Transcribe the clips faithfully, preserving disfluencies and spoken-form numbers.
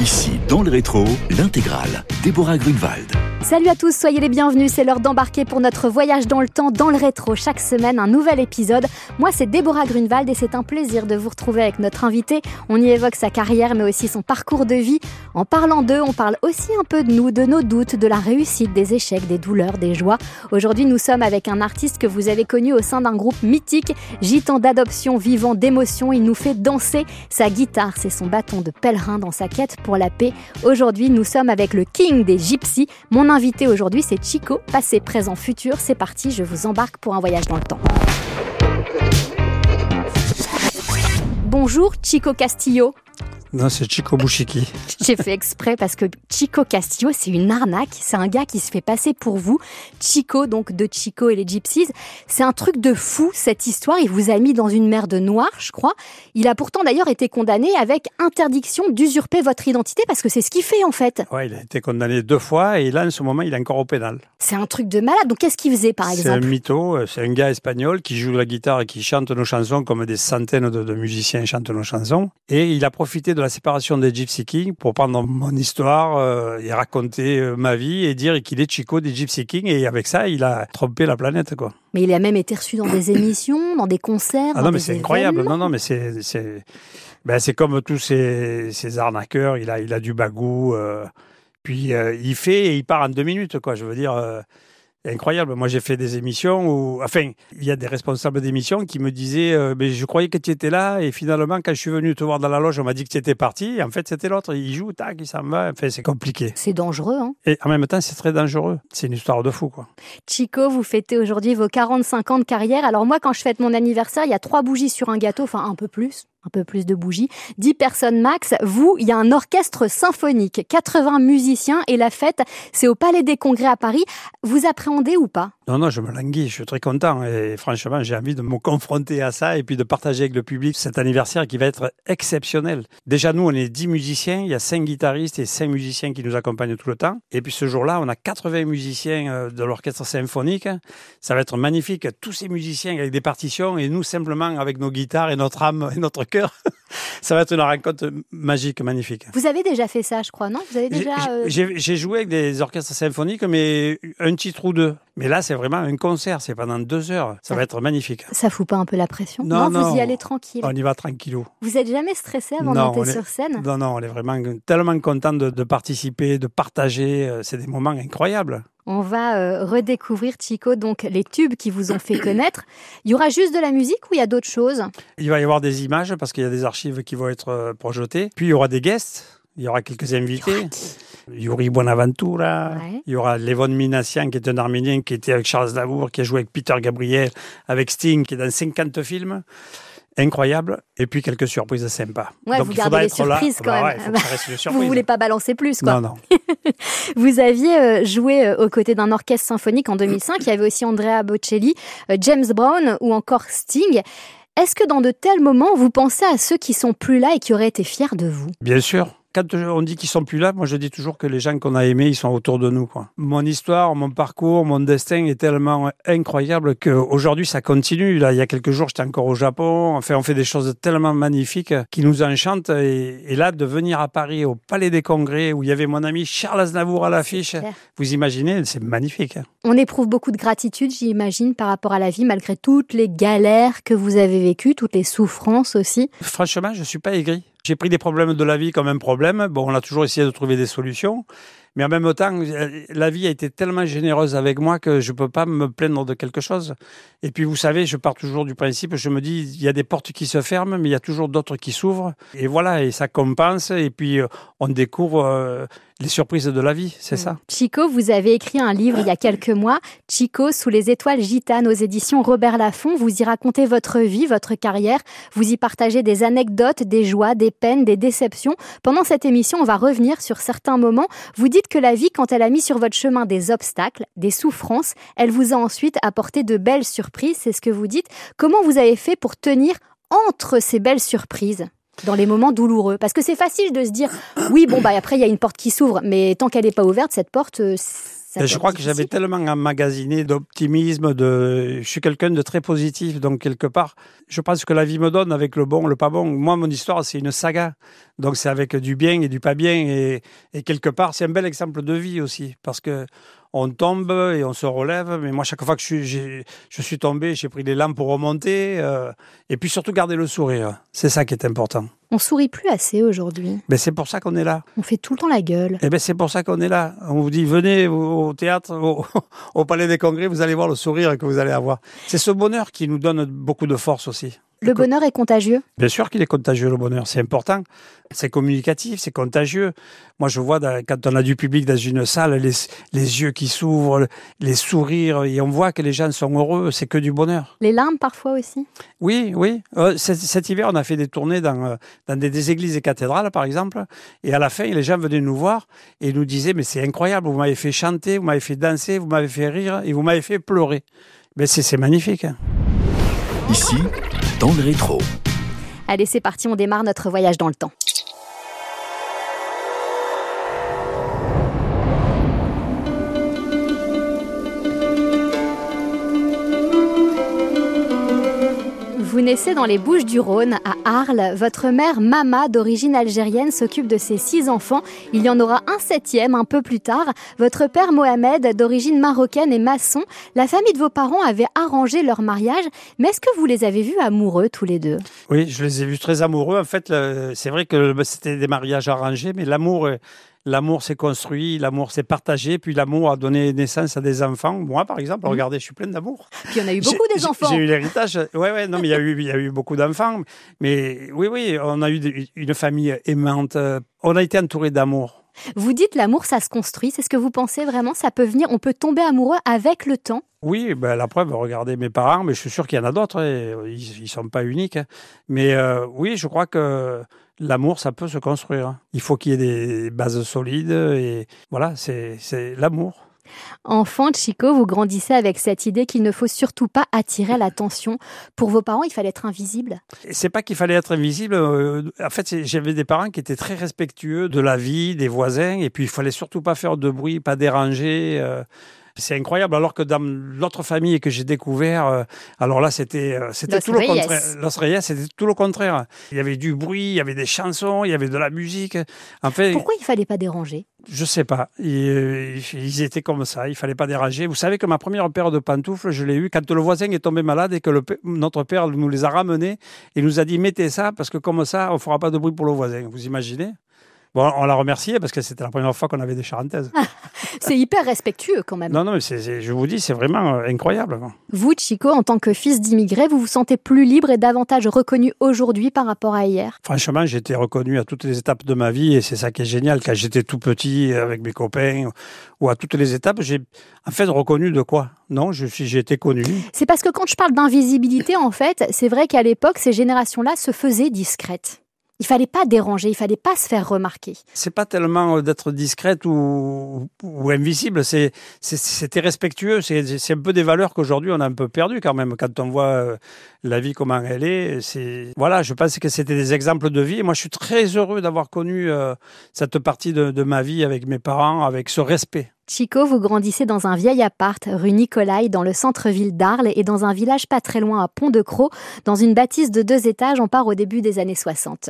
Ici, dans le rétro, l'intégrale, Déborah Grunewald. Salut à tous, soyez les bienvenus, c'est l'heure d'embarquer pour notre voyage dans le temps, dans le rétro. Chaque semaine, un nouvel épisode. Moi, c'est Déborah Grunewald et c'est un plaisir de vous retrouver avec notre invité. On y évoque sa carrière, mais aussi son parcours de vie. En parlant d'eux, on parle aussi un peu de nous, de nos doutes, de la réussite, des échecs, des douleurs, des joies. Aujourd'hui, nous sommes avec un artiste que vous avez connu au sein d'un groupe mythique, gitan d'adoption, vivant d'émotion. Il nous fait danser. Sa guitare, c'est son bâton de pèlerin dans sa quête pour la paix. Aujourd'hui, nous sommes avec le king des gypsies. Mon invité aujourd'hui, c'est Chico, passé, présent, futur. C'est parti, je vous embarque pour un voyage dans le temps. Bonjour, Chico Castillo. Non, c'est Chico Bouchiki. J'ai fait exprès parce que Chico Castillo, c'est une arnaque. C'est un gars qui se fait passer pour vous. Chico, donc de Chico et les Gypsies. C'est un truc de fou, cette histoire. Il vous a mis dans une mer de noir, je crois. Il a pourtant d'ailleurs été condamné avec interdiction d'usurper votre identité parce que c'est ce qu'il fait en fait. Ouais, il a été condamné deux fois et là, en ce moment, il est encore au pénal. C'est un truc de malade. Donc qu'est-ce qu'il faisait par exemple ? C'est un mytho. C'est un gars espagnol qui joue de la guitare et qui chante nos chansons comme des centaines de, de musiciens chantent nos chansons. Et il a profité de la séparation des Gypsy Kings pour prendre mon histoire euh, et raconter euh, ma vie et dire qu'il est Chico des Gypsy Kings et avec ça il a trompé la planète quoi. Mais il a même été reçu dans des émissions, dans des concerts. Ah dans non mais des c'est événements. incroyable. Non non mais c'est c'est ben c'est comme tous ces ces arnaqueurs. Il a il a du bagou. Euh, puis euh, il fait et il part en deux minutes quoi. Je veux dire. Euh, Incroyable. Moi, j'ai fait des émissions où, enfin, il y a des responsables d'émissions qui me disaient, euh, mais je croyais que tu étais là, et finalement, quand je suis venu te voir dans la loge, on m'a dit que tu étais parti. Et en fait, c'était l'autre. Il joue, tac, il s'en va. Enfin, c'est compliqué. C'est dangereux, hein. Et en même temps, c'est très dangereux. C'est une histoire de fou, quoi. Chico, vous fêtez aujourd'hui vos quarante-cinq ans de carrière. Alors moi, quand je fête mon anniversaire, il y a trois bougies sur un gâteau, enfin un peu plus. Un peu plus de bougies, dix personnes max. Vous, il y a un orchestre symphonique, quatre-vingts musiciens et la fête, c'est au Palais des Congrès à Paris. Vous appréhendez ou pas ? Non, non, je me languis, je suis très content et franchement, j'ai envie de me confronter à ça et puis de partager avec le public cet anniversaire qui va être exceptionnel. Déjà, nous, on est dix musiciens, il y a cinq guitaristes et cinq musiciens qui nous accompagnent tout le temps. Et puis ce jour-là, on a quatre-vingts musiciens de l'orchestre symphonique. Ça va être magnifique, tous ces musiciens avec des partitions et nous simplement avec nos guitares et notre âme et notre cœur. Ça va être une rencontre magique, magnifique. Vous avez déjà fait ça, je crois, non ? Vous avez déjà. Euh... J'ai, j'ai joué avec des orchestres symphoniques, mais un titre ou deux. Mais là, c'est vraiment un concert, c'est pendant deux heures. Ça, ça va être magnifique. Ça fout pas un peu la pression ? Non, non, non, vous y allez tranquille. On y va tranquillou. Vous êtes jamais stressé avant non, de monter est, sur scène ? Non, non, on est vraiment tellement content de, de participer, de partager. C'est des moments incroyables. On va euh, redécouvrir, Chico, donc les tubes qui vous ont fait connaître. Il y aura juste de la musique ou il y a d'autres choses ? Il va y avoir des images parce qu'il y a des archives qui vont être euh, projetées. Puis il y aura des guests. Il y aura quelques invités. Yuri Buenaventura. Ouais. Il y aura Levon Minassian, qui est un Arménien, qui était avec Charles Aznavour, qui a joué avec Peter Gabriel, avec Sting, qui est dans cinquante films. Incroyable. Et puis quelques surprises sympas. Ouais, donc vous il gardez les surprises là. quand bah même. Ouais, faut que ça reste une surprise. Vous voulez pas balancer plus, quoi. Non, non. Vous aviez euh, joué euh, aux côtés d'un orchestre symphonique en deux mille cinq. Il y avait aussi Andrea Bocelli, euh, James Brown ou encore Sting. Est-ce que dans de tels moments, vous pensez à ceux qui sont plus là et qui auraient été fiers de vous ? Bien sûr. Quand on dit qu'ils sont plus là, moi je dis toujours que les gens qu'on a aimés, ils sont autour de nous, quoi. Mon histoire, mon parcours, mon destin est tellement incroyable qu'aujourd'hui ça continue. Là, il y a quelques jours, j'étais encore au Japon. Enfin, on fait des choses tellement magnifiques qui nous enchantent. Et, et là, de venir à Paris, au Palais des Congrès, où il y avait mon ami Charles Aznavour à l'affiche, vous imaginez, c'est magnifique. On éprouve beaucoup de gratitude, j'imagine, par rapport à la vie, malgré toutes les galères que vous avez vécues, toutes les souffrances aussi. Franchement, je suis pas aigri. J'ai pris des problèmes de la vie comme un problème. Bon, on a toujours essayé de trouver des solutions. Mais en même temps, la vie a été tellement généreuse avec moi que je peux pas me plaindre de quelque chose. Et puis, vous savez, je pars toujours du principe, je me dis, il y a des portes qui se ferment, mais il y a toujours d'autres qui s'ouvrent. Et voilà, et ça compense. Et puis, on découvre euh, les surprises de la vie, c'est mmh. ça. Chico, vous avez écrit un livre il y a quelques mois, Chico, sous les étoiles gitanes, aux éditions Robert Laffont. Vous y racontez votre vie, votre carrière. Vous y partagez des anecdotes, des joies, des peines, des déceptions. Pendant cette émission, on va revenir sur certains moments. Vous dites que la vie, quand elle a mis sur votre chemin des obstacles, des souffrances, elle vous a ensuite apporté de belles surprises, c'est ce que vous dites. Comment vous avez fait pour tenir entre ces belles surprises ? Dans les moments douloureux. Parce que c'est facile de se dire, oui, bon, bah après, il y a une porte qui s'ouvre, mais tant qu'elle n'est pas ouverte, cette porte, Ça je crois que j'avais tellement emmagasiné d'optimisme, de... je suis quelqu'un de très positif, donc quelque part, je pense que la vie me donne avec le bon, le pas bon. Moi, mon histoire, c'est une saga, donc c'est avec du bien et du pas bien, et, et quelque part, c'est un bel exemple de vie aussi, parce que on tombe et on se relève, mais moi, chaque fois que je suis, j'ai, je suis tombé, j'ai pris l'élan pour remonter, euh, et puis surtout garder le sourire, c'est ça qui est important. On sourit plus assez aujourd'hui. Ben c'est pour ça qu'on est là. On fait tout le temps la gueule. Eh ben c'est pour ça qu'on est là. On vous dit venez au théâtre, au, au Palais des Congrès, vous allez voir le sourire que vous allez avoir. C'est ce bonheur qui nous donne beaucoup de force aussi. Le bonheur est contagieux ? Bien sûr qu'il est contagieux, le bonheur. C'est important. C'est communicatif, c'est contagieux. Moi, je vois dans, quand on a du public dans une salle, les, les yeux qui s'ouvrent, les sourires, et on voit que les gens sont heureux. C'est que du bonheur. Les larmes parfois aussi ? Oui, oui. Euh, cet, cet hiver, on a fait des tournées dans, dans des, des églises et cathédrales, par exemple. Et à la fin, les gens venaient nous voir et nous disaient « Mais c'est incroyable, vous m'avez fait chanter, vous m'avez fait danser, vous m'avez fait rire et vous m'avez fait pleurer. » Mais c'est, c'est magnifique. Hein. Ici, dans le rétro. Allez, c'est parti, on démarre notre voyage dans le temps. Vous naissez dans les Bouches-du-Rhône, à Arles. Votre mère, Mama, d'origine algérienne, s'occupe de ses six enfants. Il y en aura un septième un peu plus tard. Votre père, Mohamed, d'origine marocaine, est maçon. La famille de vos parents avait arrangé leur mariage. Mais est-ce que vous les avez vus amoureux, tous les deux ? Oui, je les ai vus très amoureux. En fait, c'est vrai que c'était des mariages arrangés, mais l'amour... L'amour s'est construit, l'amour s'est partagé, puis l'amour a donné naissance à des enfants. Moi, par exemple, mmh. regardez, je suis plein d'amour. Puis on a eu beaucoup j'ai, des enfants. J'ai eu l'héritage. Ouais, ouais, non, mais il y a eu, il y a eu beaucoup d'enfants. Mais oui, oui, on a eu une famille aimante. On a été entouré d'amour. Vous dites l'amour, ça se construit. C'est ce que vous pensez vraiment ? Ça peut venir, on peut tomber amoureux avec le temps ? Oui, ben la preuve, regardez mes parents, mais je suis sûr qu'il y en a d'autres. Hein. Ils ne sont pas uniques. Hein. Mais euh, oui, je crois que l'amour, ça peut se construire. Il faut qu'il y ait des bases solides et voilà, c'est, c'est l'amour. Enfant, Chico, vous grandissez avec cette idée qu'il ne faut surtout pas attirer l'attention. Pour vos parents, il fallait être invisible ? C'est pas qu'il fallait être invisible. En fait, j'avais des parents qui étaient très respectueux de la vie, des voisins, et puis il fallait surtout pas faire de bruit, pas déranger. C'est incroyable, alors que dans l'autre famille que j'ai découvert, euh, alors là, c'était, euh, c'était Los tout Reyes. le contraire. Los Reyes, c'était tout le contraire. Il y avait du bruit, il y avait des chansons, il y avait de la musique. En fait, pourquoi il fallait pas déranger ? Je sais pas. Ils, ils étaient comme ça, il fallait pas déranger. Vous savez que ma première paire de pantoufles, je l'ai eue quand le voisin est tombé malade et que le, notre père nous les a ramenées et nous a dit « Mettez ça, parce que comme ça, on fera pas de bruit pour le voisin. » Vous imaginez ? Bon, on l'a remercié parce que c'était la première fois qu'on avait des charentaises. C'est hyper respectueux quand même. Non, non, mais c'est, c'est, je vous dis, c'est vraiment incroyable. Vous, Chico, en tant que fils d'immigrés, vous vous sentez plus libre et davantage reconnu aujourd'hui par rapport à hier ? Franchement, j'ai été reconnu à toutes les étapes de ma vie et c'est ça qui est génial. Quand j'étais tout petit avec mes copains ou à toutes les étapes, j'ai en fait reconnu de quoi ? Non, je suis, j'ai été connu. C'est parce que quand je parle d'invisibilité, en fait, c'est vrai qu'à l'époque, ces générations-là se faisaient discrètes. Il fallait pas déranger, il fallait pas se faire remarquer. C'est pas tellement d'être discrète ou, ou invisible, c'est, c'est, c'était respectueux. C'est, c'est un peu des valeurs qu'aujourd'hui on a un peu perdues quand même. Quand on voit la vie comment elle est, c'est voilà. Je pense que c'était des exemples de vie. Et moi, je suis très heureux d'avoir connu euh, cette partie de, de ma vie avec mes parents, avec ce respect. Chico, vous grandissez dans un vieil appart rue Nicolai, dans le centre-ville d'Arles et dans un village pas très loin à Pont-de-Croix, dans une bâtisse de deux étages. On part au début des années soixante.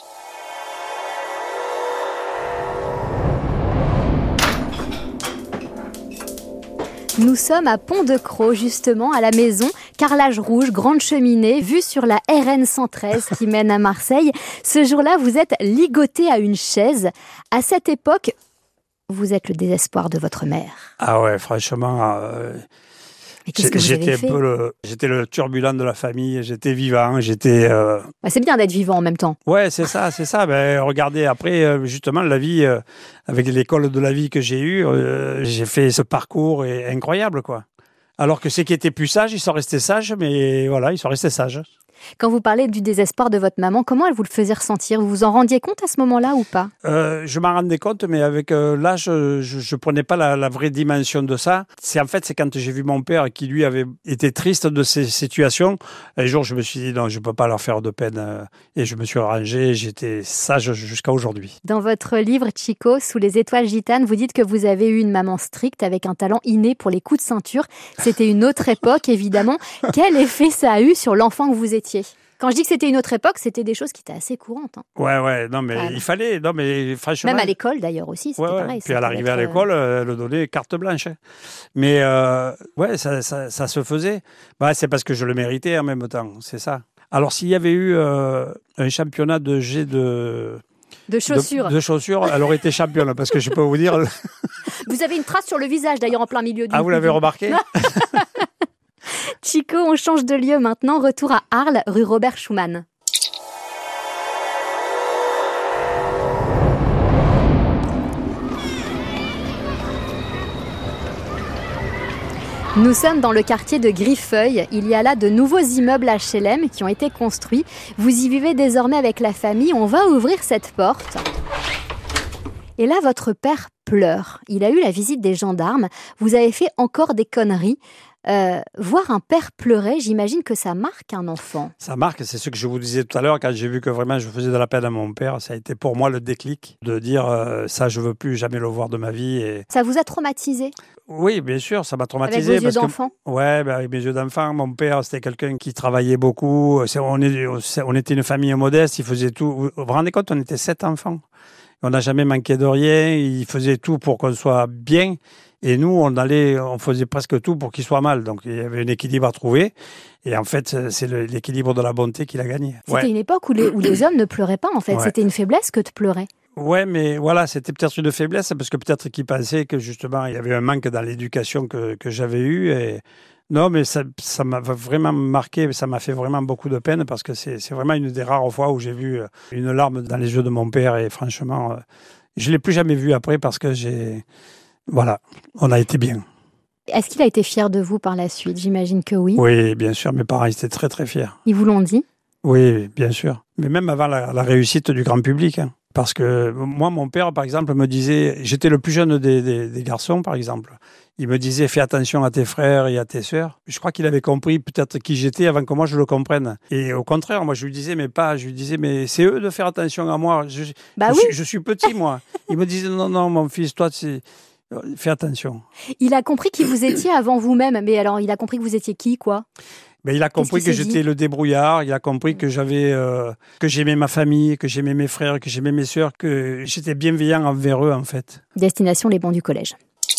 Nous sommes à Pont-de-Croix, justement, à la maison, carrelage rouge, grande cheminée, vue sur la R N cent treize qui mène à Marseille. Ce jour-là, vous êtes ligoté à une chaise. À cette époque, vous êtes le désespoir de votre mère. Ah ouais, franchement... Euh... Mais qu'est-ce que vous j'étais avez fait ? un peu le, j'étais le turbulent de la famille, j'étais vivant, j'étais... Euh... Bah, c'est bien d'être vivant en même temps. Ouais, c'est ça, c'est ça. Ben, regardez, après, justement, la vie, euh, avec l'école de la vie que j'ai eue, euh, j'ai fait ce parcours et, incroyable, quoi. Alors que ceux qui étaient plus sages, ils sont restés sages, mais voilà, ils sont restés sages. Quand vous parlez du désespoir de votre maman, comment elle vous le faisait ressentir? Vous vous en rendiez compte à ce moment-là ou pas? euh, Je m'en rendais compte, mais avec euh, l'âge, je, je prenais pas la, la vraie dimension de ça. C'est en fait, c'est quand j'ai vu mon père qui lui avait été triste de ces situations. Un jour, je me suis dit non, je peux pas leur faire de peine, euh, et je me suis rangé. J'étais sage jusqu'à aujourd'hui. Dans votre livre Chico, Sous les étoiles gitanes, vous dites que vous avez eu une maman stricte avec un talent inné pour les coups de ceinture. C'était une autre époque, évidemment. Quel effet ça a eu sur l'enfant que vous étiez? Quand je dis que c'était une autre époque, c'était des choses qui étaient assez courantes. Hein. Ouais, ouais, non, mais Voilà. il fallait, non, mais franchement. Même à l'école d'ailleurs aussi, c'était ouais, ouais. pareil. Puis à l'arrivée à être... l'école, elle donnait carte blanche. Hein. Mais euh, ouais, ça, ça, ça se faisait. Bah, c'est parce que je le méritais en même temps, c'est ça. Alors s'il y avait eu euh, un championnat de jet de... De chaussures. De, de chaussures, elle aurait été championne, parce que je peux vous dire... Vous avez une trace sur le visage d'ailleurs en plein milieu du... Ah, vous l'avez remarqué? Chico, on change de lieu maintenant. Retour à Arles, rue Robert Schumann. Nous sommes dans le quartier de Griffeuil. Il y a là de nouveaux immeubles H L M qui ont été construits. Vous y vivez désormais avec la famille. On va ouvrir cette porte. Et là, votre père pleure. Il a eu la visite des gendarmes. Vous avez fait encore des conneries. Euh, voir un père pleurer, j'imagine que ça marque un enfant. Ça marque, c'est ce que je vous disais tout à l'heure, quand j'ai vu que vraiment je faisais de la peine à mon père, ça a été pour moi le déclic de dire euh, ça, je veux plus jamais le voir de ma vie. Et... Ça vous a traumatisé? Oui, bien sûr, ça m'a traumatisé. Avec vos yeux parce d'enfant? que, ouais, ben avec mes yeux d'enfant. Mon père, c'était quelqu'un qui travaillait beaucoup. C'est, on, est, on était une famille modeste, il faisait tout. Vous vous rendez compte, on était sept enfants. On n'a jamais manqué de rien, il faisait tout pour qu'on soit bien. Et nous, on allait, on faisait presque tout pour qu'il soit mal. Donc, il y avait un équilibre à trouver. Et en fait, c'est le, l'équilibre de la bonté qu'il a gagné. C'était ouais. une époque où les, où les hommes ne pleuraient pas, en fait. Ouais. C'était une faiblesse que de pleurer. Ouais, mais voilà, c'était peut-être une faiblesse parce que peut-être qu'ils pensaient que justement, il y avait un manque dans l'éducation que, que j'avais eu. Et non, mais ça, ça m'a vraiment marqué, ça m'a fait vraiment beaucoup de peine parce que c'est, c'est vraiment une des rares fois où j'ai vu une larme dans les yeux de mon père. Et franchement, je ne l'ai plus jamais vu après parce que j'ai... Voilà, on a été bien. Est-ce qu'il a été fier de vous par la suite? J'imagine que oui. Oui, bien sûr, mes parents étaient très très fiers. Ils vous l'ont dit? Oui, bien sûr. Mais même avant la, la réussite du grand public. Hein. Parce que moi, mon père, par exemple, me disait... J'étais le plus jeune des, des, des garçons, par exemple. Il me disait, fais attention à tes frères et à tes sœurs. Je crois qu'il avait compris peut-être qui j'étais avant que moi je le comprenne. Et au contraire, moi je lui disais, mais pas, je lui disais, mais c'est eux de faire attention à moi. Je, bah je, oui. suis, je suis petit, moi. Il me disait, non, non, mon fils, toi, c'est... Fais attention. Il a compris qui vous étiez avant vous-même. Mais alors, il a compris que vous étiez qui, quoi? Ben, il a compris que j'étais le débrouillard. Il a compris que j'avais, euh, que j'aimais ma famille, que j'aimais mes frères, que j'aimais mes sœurs, que j'étais bienveillant envers eux, en fait. Destination les bancs du collège.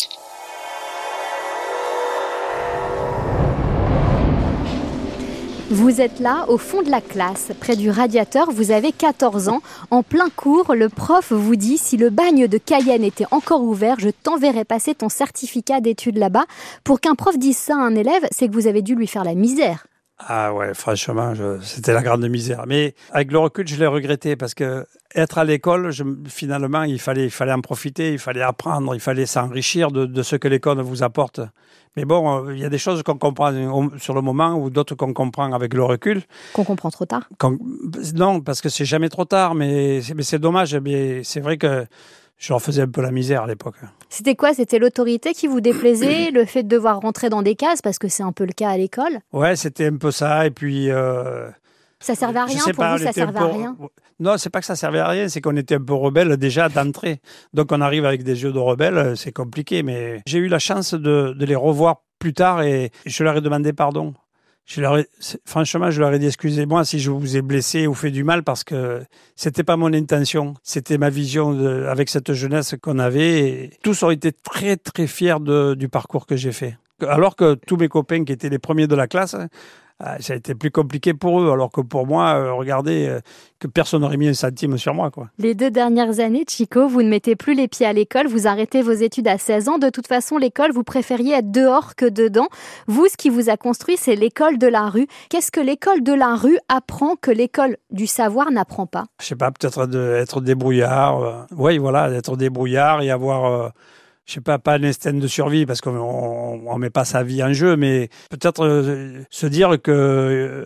Vous êtes là, au fond de la classe, près du radiateur, vous avez quatorze ans. En plein cours, le prof vous dit « Si le bagne de Cayenne était encore ouvert, je t'enverrai passer ton certificat d'études là-bas. » Pour qu'un prof dise ça à un élève, c'est que vous avez dû lui faire la misère. Ah ouais, franchement, je, c'était la grande misère. Mais avec le recul, je l'ai regretté parce que être à l'école, je, finalement, il fallait, il fallait en profiter, il fallait apprendre, il fallait s'enrichir de, de ce que l'école vous apporte. Mais bon, il y a des choses qu'on comprend sur le moment ou d'autres qu'on comprend avec le recul. Qu'on comprend trop tard? Qu'on, non, parce que c'est jamais trop tard, mais c'est, mais c'est dommage. Mais c'est vrai que je leur faisais un peu la misère à l'époque. C'était quoi? C'était l'autorité qui vous déplaisait? Le fait de devoir rentrer dans des cases? Parce que c'est un peu le cas à l'école. Ouais, c'était un peu ça. Et puis... Euh, ça servait à rien pour pas, vous? Ça servait peu, à rien? Non, c'est pas que ça servait à rien. C'est qu'on était un peu rebelles déjà d'entrée. Donc on arrive avec des yeux de rebelles. C'est compliqué. Mais j'ai eu la chance de, de les revoir plus tard et je leur ai demandé pardon. Je leur ai, franchement, je leur ai dit excusez-moi si je vous ai blessé ou fait du mal parce que c'était pas mon intention. C'était ma vision de, avec cette jeunesse qu'on avait. Et tous ont été très très fiers de, du parcours que j'ai fait. Alors que tous mes copains qui étaient les premiers de la classe, ça a été plus compliqué pour eux. Alors que pour moi, euh, regardez, euh, que personne n'aurait mis un centime sur moi, quoi. Les deux dernières années, Chico, vous ne mettez plus les pieds à l'école. Vous arrêtez vos études à seize ans. De toute façon, l'école, vous préfériez être dehors que dedans. Vous, ce qui vous a construit, c'est l'école de la rue. Qu'est-ce que l'école de la rue apprend que l'école du savoir n'apprend pas? Je sais pas, peut-être de, être débrouillard. Euh, oui, voilà, d'être débrouillard et avoir... Euh, je sais pas, pas un instinct de survie parce qu'on on, on met pas sa vie en jeu, mais peut-être euh, se dire que euh,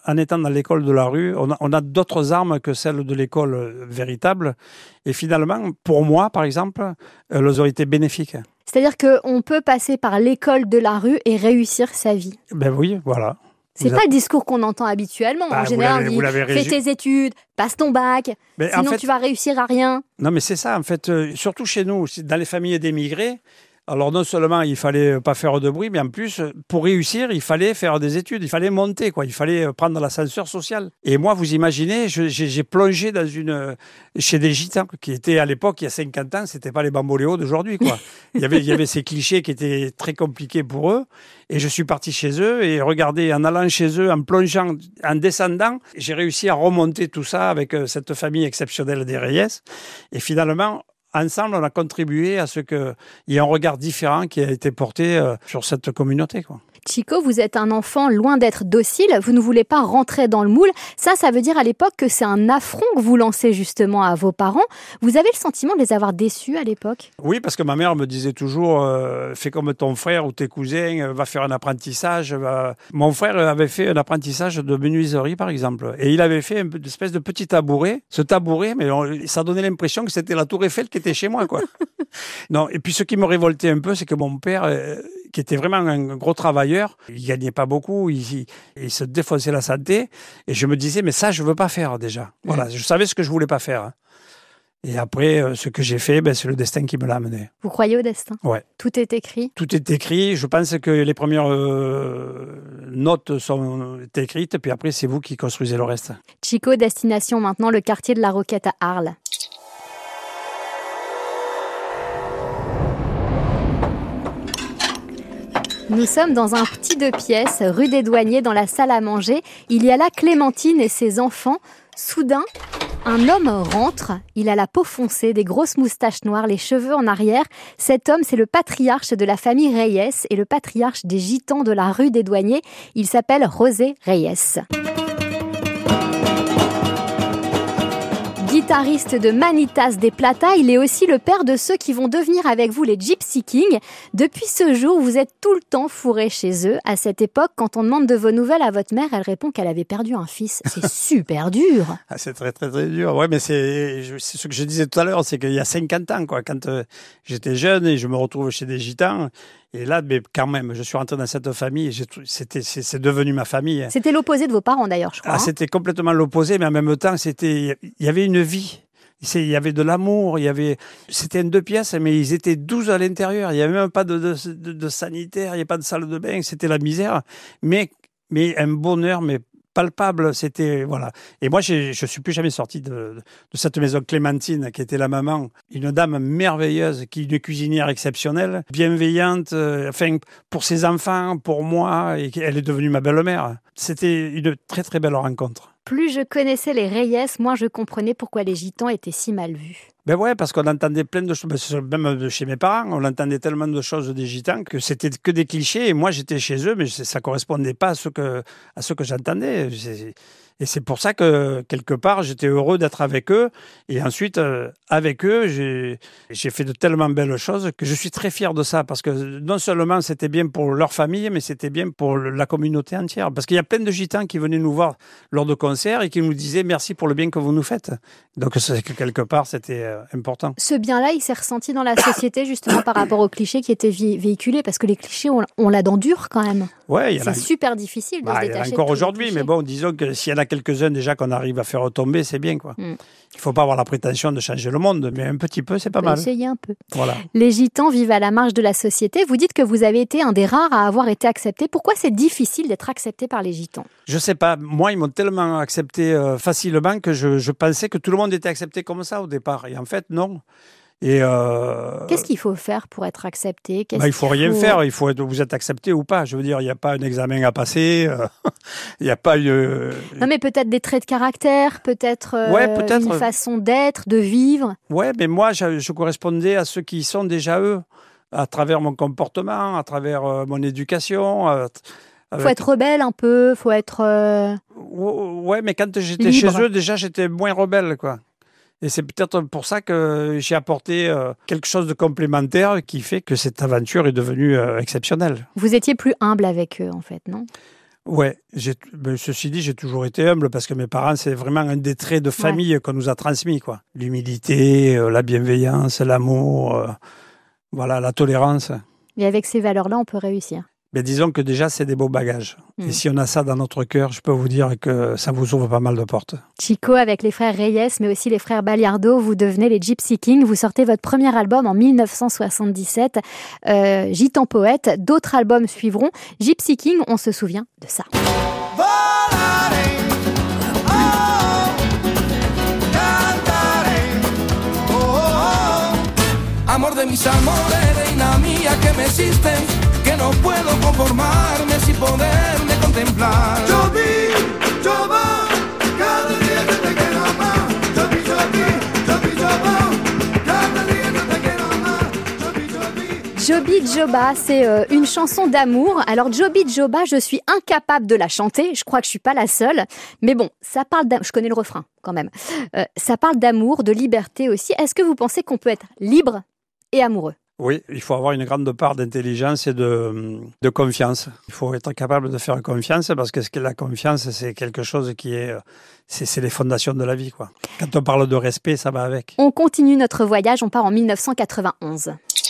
en étant dans l'école de la rue, on a, on a d'autres armes que celles de l'école véritable. Et finalement, pour moi, par exemple, elles ont été bénéfiques. C'est-à-dire qu'on peut passer par l'école de la rue et réussir sa vie. Ben oui, voilà. C'est Vous pas a... le discours qu'on entend habituellement. Bah, en général, on dit fais régi... tes études, passe ton bac, mais sinon en fait... tu vas réussir à rien. Non, mais c'est ça, en fait. Euh, surtout chez nous, dans les familles d'émigrés, alors non seulement il fallait pas faire de bruit, mais en plus, pour réussir, il fallait faire des études, il fallait monter, quoi. Il fallait prendre l'ascenseur social. Et moi, vous imaginez, je, j'ai, j'ai plongé dans une, chez des gitans, qui étaient à l'époque, il y a cinquante ans, c'était pas les bamboléos d'aujourd'hui, quoi. Il y avait, il y avait ces clichés qui étaient très compliqués pour eux. Et je suis parti chez eux et regardez, en allant chez eux, en plongeant, en descendant, j'ai réussi à remonter tout ça avec cette famille exceptionnelle des Reyes. Et finalement, ensemble, on a contribué à ce qu'il y ait un regard différent qui a été porté euh, sur cette communauté, quoi. Chico, vous êtes un enfant loin d'être docile, vous ne voulez pas rentrer dans le moule. Ça, ça veut dire à l'époque que c'est un affront que vous lancez justement à vos parents. Vous avez le sentiment de les avoir déçus à l'époque ? Oui, parce que ma mère me disait toujours euh, « fais comme ton frère ou tes cousins, va faire un apprentissage. Va... » Mon frère avait fait un apprentissage de menuiserie, par exemple. Et il avait fait une espèce de petit tabouret. Ce tabouret, mais on, ça donnait l'impression que c'était la tour Eiffel qui était chez moi, quoi. Non, et puis ce qui me révoltait un peu, c'est que mon père... Euh, qui était vraiment un gros travailleur. Il gagnait pas beaucoup, il, il se défonçait la santé. Et je me disais, mais ça, je veux pas faire déjà. Voilà, je savais ce que je voulais pas faire. Et après, ce que j'ai fait, ben, c'est le destin qui me l'a amené. Vous croyez au destin ? Ouais. Tout est écrit ? Tout est écrit. Je pense que les premières euh, notes sont écrites, puis après, c'est vous qui construisez le reste. Chico, destination maintenant, le quartier de la Roquette à Arles. Nous sommes dans un petit deux pièces, rue des Douaniers, dans la salle à manger. Il y a là Clémentine et ses enfants. Soudain, un homme rentre. Il a la peau foncée, des grosses moustaches noires, les cheveux en arrière. Cet homme, c'est le patriarche de la famille Reyes et le patriarche des gitans de la rue des Douaniers. Il s'appelle José Reyes. Guitariste de Manitas de Plata, il est aussi le père de ceux qui vont devenir avec vous les Gypsy Kings. Depuis ce jour, vous êtes tout le temps fourrés chez eux. À cette époque, quand on demande de vos nouvelles à votre mère, elle répond qu'elle avait perdu un fils. C'est super dur. Ah, c'est très, très, très dur. Ouais, mais c'est, c'est ce que je disais tout à l'heure, c'est qu'il y a cinquante ans, quoi, quand euh, j'étais jeune et je me retrouve chez des gitans. Et là, mais quand même, je suis rentré dans cette famille et j'ai, c'était, c'est, c'est devenu ma famille. C'était l'opposé de vos parents, d'ailleurs, je crois. Ah, hein. C'était complètement l'opposé, mais en même temps, c'était, il y avait une vie. Il y avait de l'amour, il y avait, c'était une deux pièces, mais ils étaient douze à l'intérieur. Il n'y avait même pas de, de, de, de sanitaire, il n'y avait pas de salle de bain, c'était la misère. Mais, mais un bonheur, mais palpable, c'était, voilà. Et moi, j'ai, je suis plus jamais sorti de, de cette maison Clémentine, qui était la maman, une dame merveilleuse, qui une cuisinière exceptionnelle, bienveillante, euh, enfin, pour ses enfants, pour moi, et elle est devenue ma belle-mère. C'était une très, très belle rencontre. Plus je connaissais les Reyes, moins je comprenais pourquoi les gitans étaient si mal vus. Ben ouais, parce qu'on entendait plein de choses, même de chez mes parents, on entendait tellement de choses des gitans que c'était que des clichés. Et moi, j'étais chez eux, mais ça correspondait pas à ce que, à ce que j'entendais. Et c'est pour ça que, quelque part, j'étais heureux d'être avec eux. Et ensuite, euh, avec eux, j'ai, j'ai fait de tellement belles choses que je suis très fier de ça. Parce que non seulement c'était bien pour leur famille, mais c'était bien pour la communauté entière. Parce qu'il y a plein de gitans qui venaient nous voir lors de concerts et qui nous disaient merci pour le bien que vous nous faites. Donc, c'est que quelque part, c'était euh, important. Ce bien-là, il s'est ressenti dans la société, justement, par rapport aux clichés qui étaient vi- véhiculés. Parce que les clichés, on, on l'a dans dur, quand même. Ouais, il y en c'est a... super difficile de bah, se détacher. Il y en a encore aujourd'hui, mais bon, disons que s'il y en a quelques-uns déjà qu'on arrive à faire retomber, c'est bien, quoi. Mm. Il ne faut pas avoir la prétention de changer le monde, mais un petit peu, c'est pas mal. Essayer un peu. Voilà. Les gitans vivent à la marge de la société. Vous dites que vous avez été un des rares à avoir été accepté. Pourquoi c'est difficile d'être accepté par les gitans ? Je sais pas. Moi, ils m'ont tellement accepté euh, facilement que je, je pensais que tout le monde était accepté comme ça au départ. Et en fait, non. Et euh... Qu'est-ce qu'il faut faire pour être accepté ? Qu'est-ce bah, Il faut qu'il rien faut... faire. Il faut être, vous êtes accepté ou pas. Je veux dire, il n'y a pas un examen à passer. Euh... il n'y a pas euh... Non, mais peut-être des traits de caractère, peut-être, euh, ouais, peut-être une façon d'être, de vivre. Ouais, mais moi, je, je correspondais à ceux qui sont déjà eux, à travers mon comportement, à travers euh, mon éducation. Euh, Il faut être rebelle un peu, faut être... Euh... Ouais, mais quand j'étais libre. chez eux, déjà, j'étais moins rebelle, quoi. Et c'est peut-être pour ça que j'ai apporté euh, quelque chose de complémentaire qui fait que cette aventure est devenue euh, exceptionnelle. Vous étiez plus humble avec eux, en fait, non ? Ouais, j'ai, mais ceci dit, j'ai toujours été humble parce que mes parents, c'est vraiment un des traits de famille ouais. qu'on nous a transmis, quoi. L'humilité, euh, la bienveillance, l'amour, euh, voilà, la tolérance. Et avec ces valeurs-là, on peut réussir. Mais disons que déjà, c'est des beaux bagages. Mmh. Et si on a ça dans notre cœur, je peux vous dire que ça vous ouvre pas mal de portes. Chico, avec les frères Reyes, mais aussi les frères Baliardo, vous devenez les Gypsy Kings. Vous sortez votre premier album en dix-neuf cent soixante-dix-sept, euh, Gitan Poète. D'autres albums suivront. Gypsy King, on se souvient de ça. Amor de mis amores, reina mía que me hiciste, que no puedo conformarme sin poderme contemplar. Yo vi, yo va, cada día que te quiero más. Yo vi, yo vi, yo vi, yo va, cada día que te quiero más. Yo vi, yo vi. Joby Joba, c'est euh, une chanson d'amour. Alors Joby Joba, je suis incapable de la chanter. Je crois que je suis pas la seule. Mais bon, ça parle d'amour. Je connais le refrain quand même. Euh, ça parle d'amour, de liberté aussi. Est-ce que vous pensez qu'on peut être libre et amoureux? Oui, il faut avoir une grande part d'intelligence et de, de confiance. Il faut être capable de faire confiance parce que la confiance, c'est quelque chose qui est... C'est, c'est les fondations de la vie, quoi. Quand on parle de respect, ça va avec. On continue notre voyage, on part en dix-neuf cent quatre-vingt-onze.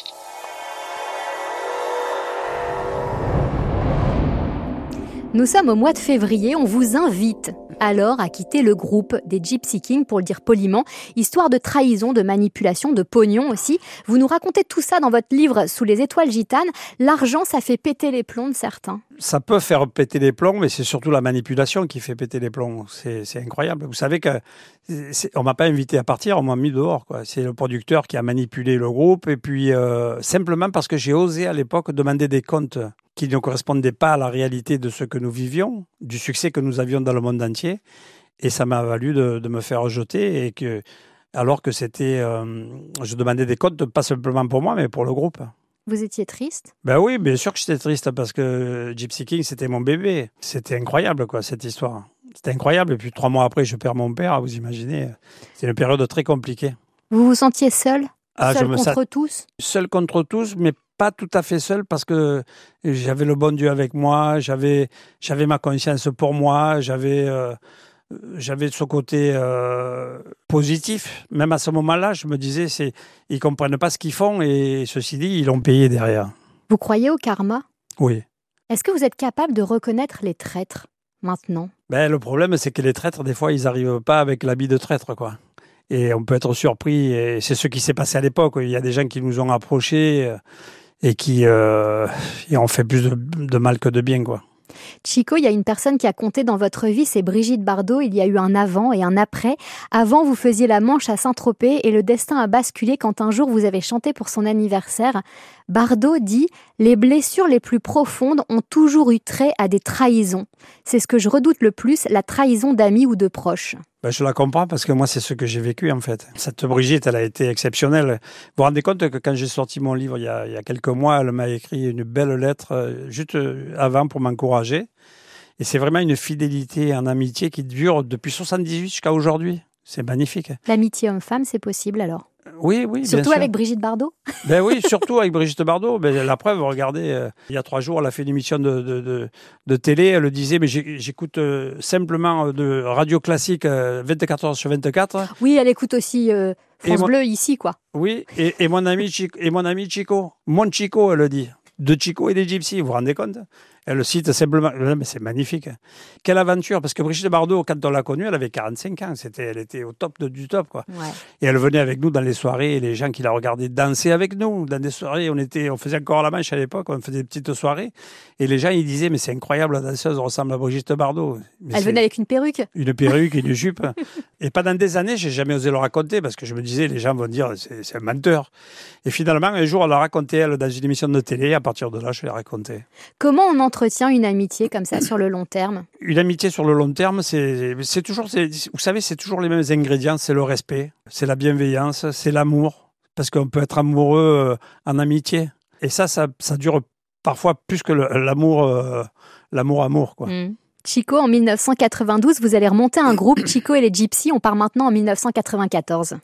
Nous sommes au mois de février, on vous invite alors à quitter le groupe des Gypsy Kings, pour le dire poliment, histoire de trahison, de manipulation, de pognon aussi. Vous nous racontez tout ça dans votre livre Sous les étoiles gitanes. L'argent, ça fait péter les plombs de certains. Ça peut faire péter les plombs, mais c'est surtout la manipulation qui fait péter les plombs. C'est, c'est incroyable. Vous savez que c'est, on m'a pas invité à partir, on m'a mis dehors, quoi. C'est le producteur qui a manipulé le groupe, et puis euh, simplement parce que j'ai osé à l'époque demander des comptes qui ne correspondaient pas à la réalité de ce que nous vivions, du succès que nous avions dans le monde entier. Et ça m'a valu de, de me faire rejeter, et que, alors que c'était, euh, je demandais des comptes, pas simplement pour moi, mais pour le groupe. Vous étiez triste? Ben oui, bien sûr que j'étais triste, parce que Gypsy King, c'était mon bébé. C'était incroyable, quoi, cette histoire. C'était incroyable. Et puis trois mois après, je perds mon père, vous imaginez. C'est une période très compliquée. Vous vous sentiez seul? Ah, seul je me contre sa... tous? Seul contre tous, mais pas tout à fait seul, parce que j'avais le bon Dieu avec moi, j'avais, j'avais ma conscience pour moi, j'avais, euh, j'avais ce côté euh, positif. Même à ce moment-là, je me disais, c'est, ils ne comprennent pas ce qu'ils font, et ceci dit, ils l'ont payé derrière. Vous croyez au karma? Oui. Est-ce que vous êtes capable de reconnaître les traîtres maintenant? Ben, le problème, c'est que les traîtres, des fois, ils n'arrivent pas avec l'habit de traître, quoi. Et on peut être surpris, et c'est ce qui s'est passé à l'époque. Il y a des gens qui nous ont approchés et qui euh, et ont fait plus de, de mal que de bien, quoi. Chico, il y a une personne qui a compté dans votre vie, c'est Brigitte Bardot. Il y a eu un avant et un après. Avant, vous faisiez la Manche à Saint-Tropez, et le destin a basculé quand un jour vous avez chanté pour son anniversaire. Bardot dit « Les blessures les plus profondes ont toujours eu trait à des trahisons. C'est ce que je redoute le plus, la trahison d'amis ou de proches. » Ben, je la comprends, parce que moi, c'est ce que j'ai vécu, en fait. Cette Brigitte, elle a été exceptionnelle. Vous vous rendez compte que quand j'ai sorti mon livre il y a, il y a quelques mois, elle m'a écrit une belle lettre euh, juste avant pour m'encourager. Et c'est vraiment une fidélité en amitié qui dure depuis soixante-dix-huit jusqu'à aujourd'hui. C'est magnifique. L'amitié homme-femme, c'est possible alors? Oui, oui, surtout bien sûr. Avec Brigitte Bardot? Ben oui, surtout avec Brigitte Bardot. Ben, la preuve, regardez, euh, il y a trois jours, elle a fait une émission de, de, de, de télé. Elle disait, mais j'écoute euh, simplement de radio classique euh, vingt-quatre heures sur vingt-quatre. Oui, elle écoute aussi euh, France et Bleu moi, ici, quoi. Oui, et, et, mon ami Chico, et mon ami Chico, mon Chico, elle le dit. De Chico et des Gypsy, vous vous rendez compte? Elle le cite simplement. Mais c'est magnifique. Quelle aventure! Parce que Brigitte Bardot, quand on l'a connue, elle avait quarante-cinq ans. C'était, elle était au top de, du top, quoi. Ouais. Et elle venait avec nous dans les soirées, et les gens qui la regardaient danser avec nous. Dans des soirées, on était, on faisait encore la Manche à l'époque, on faisait des petites soirées. Et les gens, ils disaient, mais c'est incroyable, la danseuse ressemble à Brigitte Bardot. Mais elle venait avec une perruque. Une perruque et une jupe. Et pendant des années, j'ai jamais osé le raconter, parce que je me disais, les gens vont dire, c'est, c'est un menteur. Et finalement, un jour, elle l'a raconté, elle, dans une émission de télé. À partir de là, je l'ai raconté. Comment on entretient une amitié comme ça sur le long terme? Une amitié sur le long terme, c'est, c'est toujours, c'est, vous savez, c'est toujours les mêmes ingrédients. C'est le respect, c'est la bienveillance, c'est l'amour. Parce qu'on peut être amoureux en amitié. Et ça, ça, ça dure parfois plus que le, l'amour, euh, l'amour-amour, quoi. Mmh. Chico, en dix-neuf cent quatre-vingt-douze, vous allez remonter un groupe, Chico et les Gypsy. On part maintenant en dix-neuf cent quatre-vingt-quatorze.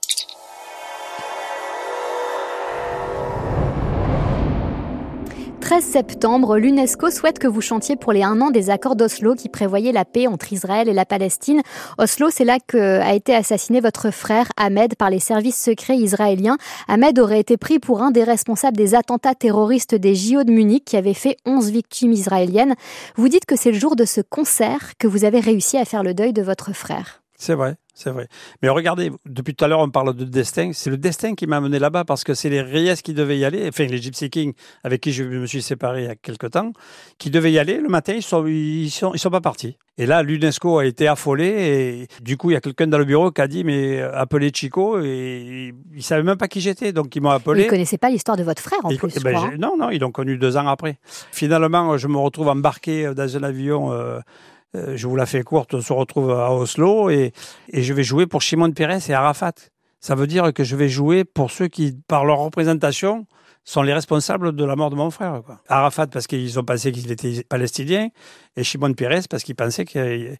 treize septembre, l'UNESCO souhaite que vous chantiez pour les un an des accords d'Oslo qui prévoyaient la paix entre Israël et la Palestine. Oslo, c'est là qu'a été assassiné votre frère Ahmed par les services secrets israéliens. Ahmed aurait été pris pour un des responsables des attentats terroristes des J O de Munich qui avaient fait onze victimes israéliennes. Vous dites que c'est le jour de ce concert que vous avez réussi à faire le deuil de votre frère. C'est vrai. C'est vrai. Mais regardez, depuis tout à l'heure, on parle de destin. C'est le destin qui m'a amené là-bas parce que c'est les Reyes qui devaient y aller, enfin les Gypsy Kings avec qui je me suis séparé il y a quelque temps, qui devaient y aller. Le matin, ils sont, ils sont, ils sont pas partis. Et là, l'UNESCO a été affolée et du coup, il y a quelqu'un dans le bureau qui a dit, mais appelez Chico, et ils savaient même pas qui j'étais, donc ils m'ont appelé. Ils connaissaient pas l'histoire de votre frère en et, plus, et ben, je crois. Non, non, ils l'ont connu deux ans après. Finalement, je me retrouve embarqué dans un avion. Euh, Euh, je vous la fais courte, on se retrouve à Oslo et, et je vais jouer pour Shimon Peres et Arafat. Ça veut dire que je vais jouer pour ceux qui, par leur représentation, sont les responsables de la mort de mon frère, quoi. Arafat parce qu'ils ont pensé qu'il était palestinien et Shimon Peres parce qu'ils pensaient que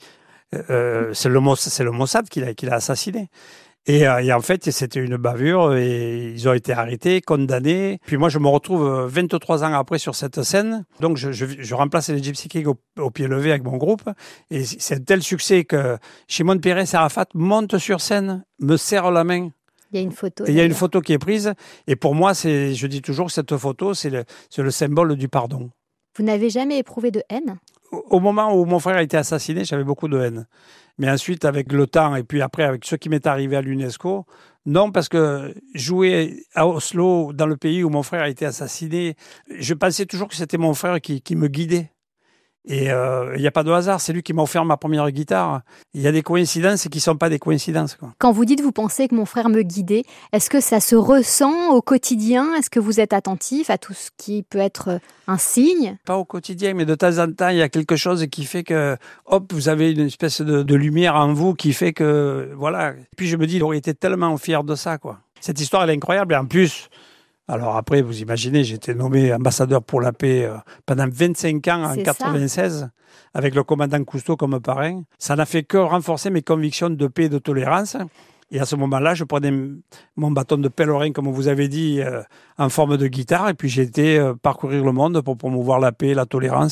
euh, c'est, le, c'est le Mossad qui l'a, qui l'a assassiné. Et, et en fait, c'était une bavure et ils ont été arrêtés, condamnés. Puis moi, je me retrouve vingt-trois ans après sur cette scène. Donc, je, je, je remplace les Gypsy Kings au, au pied levé avec mon groupe. Et c'est un tel succès que Shimon Peres et Arafat montent sur scène, me serrent la main. Il y a une photo. Et il y a une photo qui est prise. Et pour moi, c'est, je dis toujours que cette photo, c'est le, c'est le symbole du pardon. Vous n'avez jamais éprouvé de haine ? Au moment où mon frère a été assassiné, j'avais beaucoup de haine. Mais ensuite, avec le temps, et puis après, avec ce qui m'est arrivé à l'UNESCO, non, parce que jouer à Oslo, dans le pays où mon frère a été assassiné, je pensais toujours que c'était mon frère qui, qui me guidait. Et il euh, n'y a pas de hasard, c'est lui qui m'a offert ma première guitare. Il y a des coïncidences qui ne sont pas des coïncidences, quoi. Quand vous dites, vous pensez que mon frère me guidait, est-ce que ça se ressent au quotidien ? Est-ce que vous êtes attentif à tout ce qui peut être un signe ? Pas au quotidien, mais de temps en temps, il y a quelque chose qui fait que, hop, vous avez une espèce de, de lumière en vous qui fait que, voilà. Puis je me dis, il aurait été tellement fier de ça, quoi. Cette histoire, elle est incroyable. Et en plus... Alors après, vous imaginez, j'ai été nommé ambassadeur pour la paix euh, pendant vingt-cinq ans en quatre-vingt-seize, ça. Avec le commandant Cousteau comme parrain. Ça n'a fait que renforcer mes convictions de paix et de tolérance. Et à ce moment-là, je prenais mon bâton de pèlerin, comme vous avez dit, euh, en forme de guitare. Et puis j'ai été euh, parcourir le monde pour promouvoir la paix et la tolérance.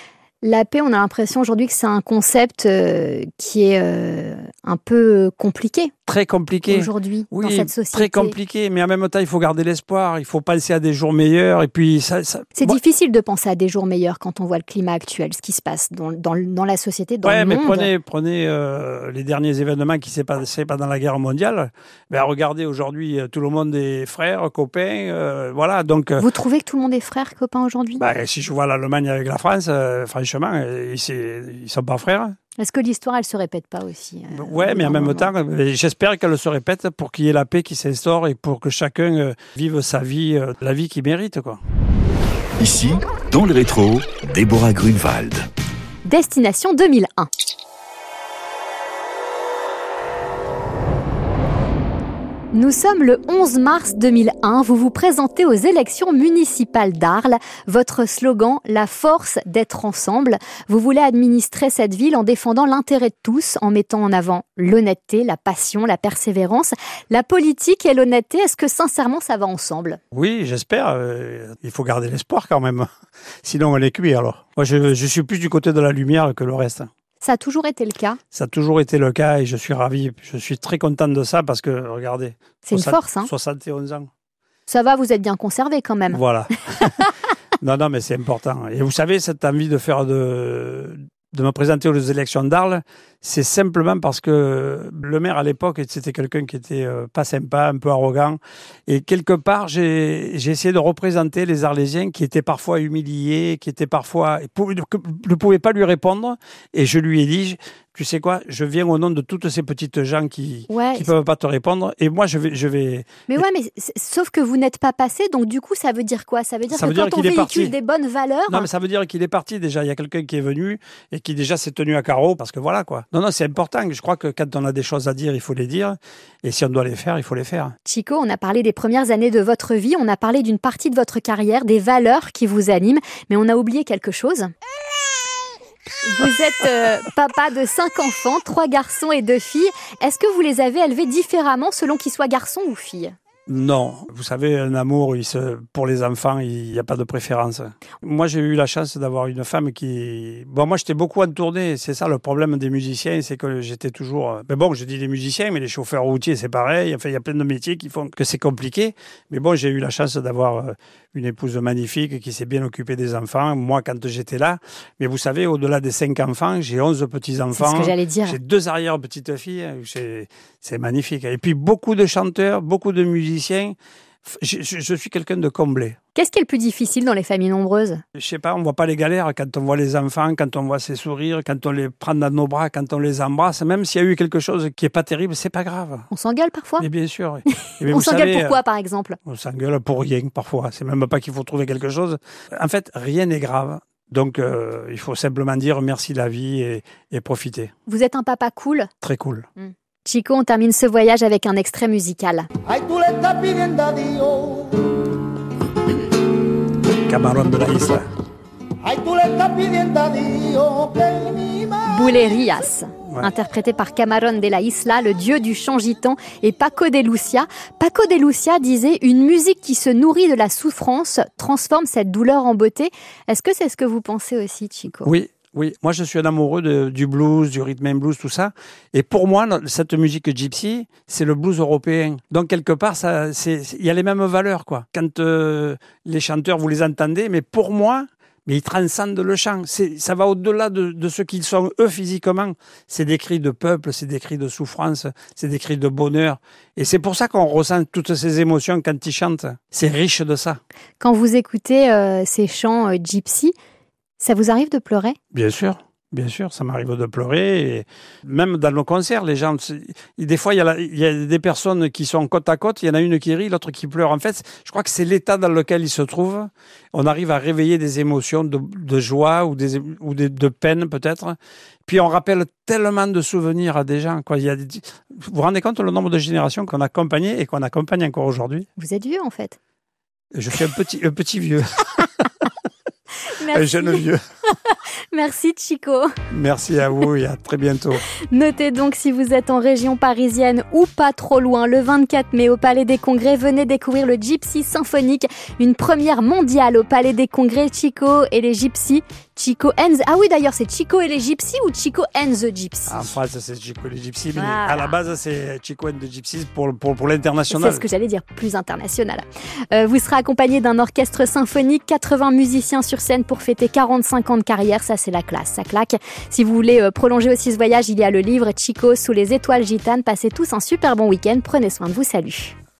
La paix, on a l'impression aujourd'hui que c'est un concept euh, qui est euh, un peu compliqué. Très compliqué. Aujourd'hui, oui, dans cette société. Très compliqué, mais en même temps, il faut garder l'espoir. Il faut penser à des jours meilleurs. Et puis, ça, ça... C'est Moi... difficile de penser à des jours meilleurs quand on voit le climat actuel, ce qui se passe dans, dans, dans la société, dans ouais, le monde. Ouais, mais prenez, prenez euh, les derniers événements qui s'est passé pendant la guerre mondiale. Ben, regardez, aujourd'hui, tout le monde est frères, copains. Euh, voilà, donc... Euh... Vous trouvez que tout le monde est frère, copain aujourd'hui ? Ben, si je vois l'Allemagne avec la France, euh, franchement, ils ne sont pas frères. Est-ce que l'histoire, elle se répète pas aussi euh, Oui, mais en même moment. temps, j'espère qu'elle se répète pour qu'il y ait la paix qui s'instaure et pour que chacun euh, vive sa vie, euh, la vie qu'il mérite, quoi. Ici, dans le rétro, Déborah Grunewald. Destination deux mille un. Nous sommes le onze mars deux mille un. Vous vous présentez aux élections municipales d'Arles. Votre slogan, la force d'être ensemble. Vous voulez administrer cette ville en défendant l'intérêt de tous, en mettant en avant l'honnêteté, la passion, la persévérance. La politique et l'honnêteté, est-ce que sincèrement ça va ensemble ? Oui, j'espère. Euh, il faut garder l'espoir quand même. Sinon on est cuit alors. Moi je, je suis plus du côté de la lumière que le reste. Ça a toujours été le cas. Ça a toujours été le cas et je suis ravi. Je suis très content de ça parce que, regardez... C'est une force, hein. soixante et onze ans. Ça va, vous êtes bien conservé quand même. Voilà. non, non, mais c'est important. Et vous savez, cette envie de faire de... de me présenter aux élections d'Arles, c'est simplement parce que le maire à l'époque, c'était quelqu'un qui était euh, pas sympa, un peu arrogant. Et quelque part, j'ai, j'ai essayé de représenter les Arlésiens qui étaient parfois humiliés, qui étaient parfois... ne pouvaient pas lui répondre. Et je lui ai dit... Tu sais quoi, je viens au nom de toutes ces petites gens qui ne ouais, peuvent pas te répondre. Et moi, je vais... Je vais... Mais ouais, mais sauf que vous n'êtes pas passé. Donc, du coup, ça veut dire quoi ? Ça veut dire ça que veut dire quand on véhicule des bonnes valeurs... Non, mais ça veut dire qu'il est parti déjà. Il y a quelqu'un qui est venu et qui déjà s'est tenu à carreau parce que voilà, quoi. Non, non, c'est important. Je crois que quand on a des choses à dire, il faut les dire. Et si on doit les faire, il faut les faire. Chico, on a parlé des premières années de votre vie. On a parlé d'une partie de votre carrière, des valeurs qui vous animent. Mais on a oublié quelque chose. Vous êtes euh, papa de cinq enfants, trois garçons et deux filles. Est-ce que vous les avez élevés différemment selon qu'ils soient garçons ou filles ? Non, vous savez, un amour, il se, pour les enfants, il n'y a pas de préférence. Moi, j'ai eu la chance d'avoir une femme qui... Bon, moi, j'étais beaucoup en tournée. C'est ça le problème des musiciens, c'est que j'étais toujours... Mais bon, je dis les musiciens, mais les chauffeurs routiers, c'est pareil. Enfin, il y a plein de métiers qui font que c'est compliqué. Mais bon, j'ai eu la chance d'avoir une épouse magnifique qui s'est bien occupée des enfants. Moi, quand j'étais là... Mais vous savez, au-delà des cinq enfants, j'ai onze petits-enfants. C'est ce que j'allais dire. J'ai deux arrière-petites-filles. C'est, c'est magnifique. Et puis, beaucoup de chanteurs, beaucoup de musiciens. Je, je, je suis quelqu'un de comblé. Qu'est-ce qui est le plus difficile dans les familles nombreuses ? Je sais pas, on voit pas les galères quand on voit les enfants, quand on voit ces sourires, quand on les prend dans nos bras, quand on les embrasse. Même s'il y a eu quelque chose qui est pas terrible, c'est pas grave. On s'engueule parfois ? Mais bien sûr. Mais on s'engueule savez, pourquoi, par exemple ? On s'engueule pour rien, parfois. C'est même pas qu'il faut trouver quelque chose. En fait, rien n'est grave. Donc, euh, il faut simplement dire merci la vie et, et profiter. Vous êtes un papa cool ? Très cool. Mm. Chico, on termine ce voyage avec un extrait musical. Camarón de la Isla. Bulerías, ouais. Interprété par Camarón de la Isla, le dieu du chant gitan, et Paco de Lucia. Paco de Lucia disait « Une musique qui se nourrit de la souffrance transforme cette douleur en beauté ». Est-ce que c'est ce que vous pensez aussi, Chico ? Oui. Oui, moi je suis un amoureux de, du blues, du rhythm and blues, tout ça. Et pour moi, cette musique gypsy, c'est le blues européen. Donc quelque part, ça, c'est, il y a les mêmes valeurs, quoi. Quand euh, les chanteurs, vous les entendez, mais pour moi, mais ils transcendent le chant. C'est, ça va au-delà de, de ce qu'ils sont eux physiquement. C'est des cris de peuple, c'est des cris de souffrance, c'est des cris de bonheur. Et c'est pour ça qu'on ressent toutes ces émotions quand ils chantent. C'est riche de ça. Quand vous écoutez euh, ces chants euh, gypsy, ça vous arrive de pleurer ? Bien sûr, bien sûr, ça m'arrive de pleurer. Et même dans nos concerts, les gens, des fois, il y, a la, il y a des personnes qui sont côte à côte, il y en a une qui rit, l'autre qui pleure. En fait, je crois que c'est l'état dans lequel ils se trouvent. On arrive à réveiller des émotions de, de joie ou, des, ou de, de peine peut-être. Puis on rappelle tellement de souvenirs à des gens, quoi. Il y a des... Vous vous rendez compte le nombre de générations qu'on a accompagnées et qu'on accompagne encore aujourd'hui ? Vous êtes vieux en fait. Je suis un petit, un petit vieux. Merci. Un jeune vieux. Merci Chico. Merci à vous et à très bientôt. Notez donc si vous êtes en région parisienne ou pas trop loin, le vingt-quatre mai au Palais des Congrès, venez découvrir le Gypsy Symphonique, une première mondiale au Palais des Congrès. Chico et les Gypsy, Chico and... Ah oui d'ailleurs, c'est Chico et les Gypsy ou Chico and the Gypsy ? En France, c'est Chico et les Gypsy, mais voilà. À la base, c'est Chico and the Gypsy pour, pour, pour l'international. C'est ce que j'allais dire, plus international. Euh, vous serez accompagné d'un orchestre symphonique, quatre-vingts musiciens sur scène pour fêter quarante-cinq ans de carrière. Ça, c'est la classe, ça claque. Si vous voulez euh, prolonger aussi ce voyage, il y a le livre Chico sous les étoiles gitanes. Passez tous un super bon week-end. Prenez soin de vous, salut.